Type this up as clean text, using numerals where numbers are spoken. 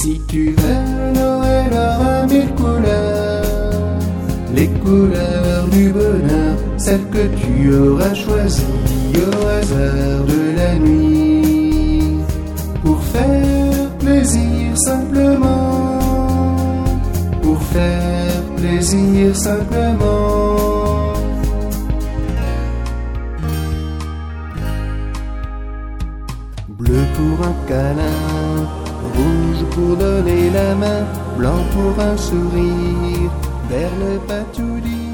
Si tu veux, Noël aura 1000 couleurs, les couleurs du bonheur, celles que tu auras choisies au hasard de la nuit, pour faire plaisir simplement, pour faire plaisir simplement. Bleu pour un câlin, rouge pour donner la main, blanc pour un sourire, vert ne pas tout dire.